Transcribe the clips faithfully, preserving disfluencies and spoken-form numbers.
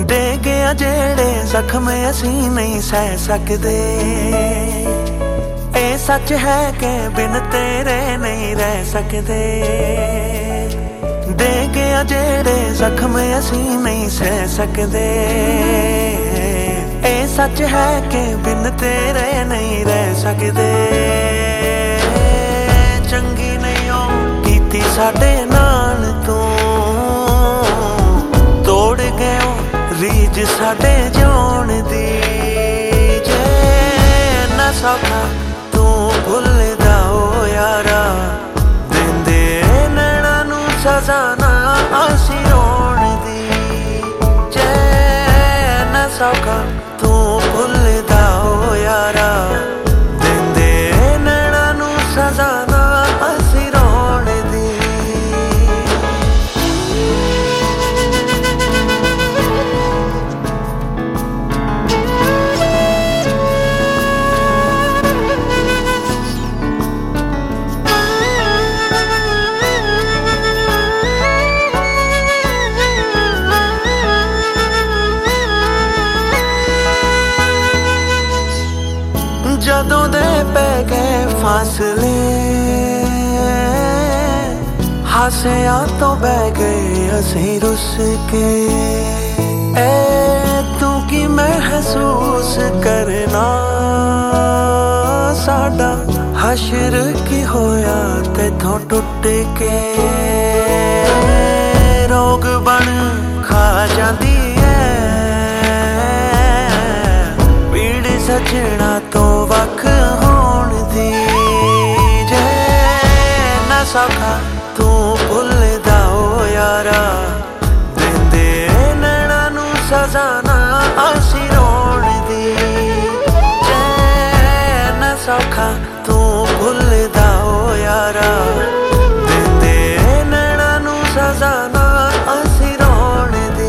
दे गया जेड़े जख्म असी नहीं सह सकते। ए सच है कि बिन तेरे नहीं रह सकते। दे गया जेड़े जख्म असी नहीं सह सकते। ए सच है कि बिन तेरे नहीं रह सकते। चंगी नहीं हो कीती साडे नाल तू, तोड़ गए रीज साडे जिउण दी। जे ना सौखा तू भुलदा ओ यारा, देंदे नैना नू सजा ना असी रोण दी। जे ना सौखा तू भुलदा ओ यारा, देंदे नैना नू सजा ना असी रोण दी। जदों दे पै गए फासले, हासिया तो बह गए असी रुस के। ए तू की महसूस करना, साडा हशर की होया तेथों टुट के। रोग बन खा जाती है पीड़ सजना तो वख होण दी। जे ना सौखा तू भुलदा ओ यारा, देंदे नैना नू सजा ना असी रोण दी। जे ना सौखा तू भुलदा ओ यारा, देंदे नैना नू सजा ना असी रोण दी।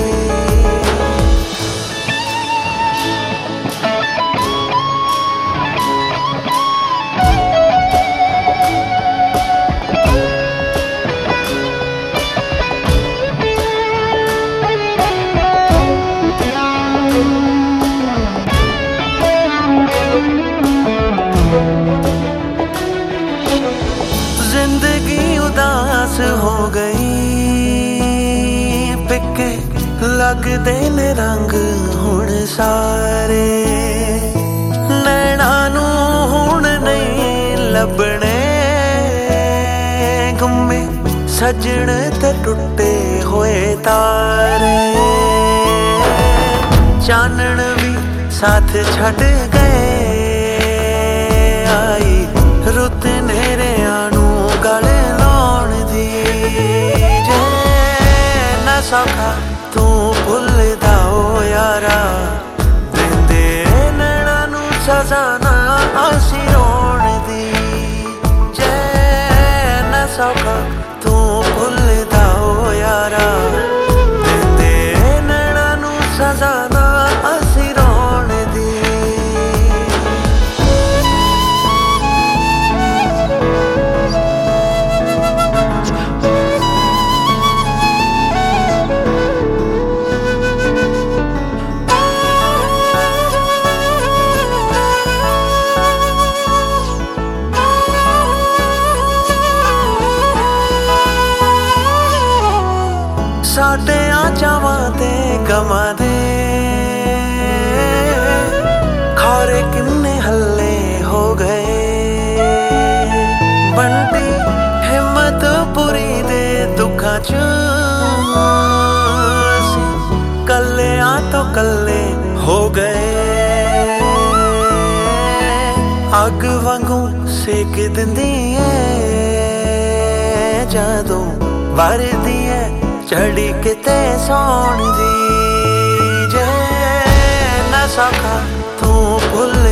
जिंदगी उदास हो गई, पिके लगदे ने रंग हुण सारे। नैना नू हुण नहीं लभणे, गुम्मे सजण ते टुटे होए तारे। चानण भी साथ छड़ गए, आई रुत नेरिया नू गल लाउण दी। जे ना सौखा तू भुलदा ओ यारा, देंदे नैना नू सजा ना असी रोण दी। जे ना सौखा तू भुलदा ओ यारा, देंदे नैना नू सजा ना असी रोण दी। साडे आचावां ते गवां दे खारे किन्ने हल्ले हो गए। बंटी हिम्मत पूरी दे दुखां च, असी कल्ले आ तो कल्ले हो गए। अग वांगू सेक दिंदी है जदों वरदी है चढ़ी किते सौण दी। जे ना सौखा तू भुल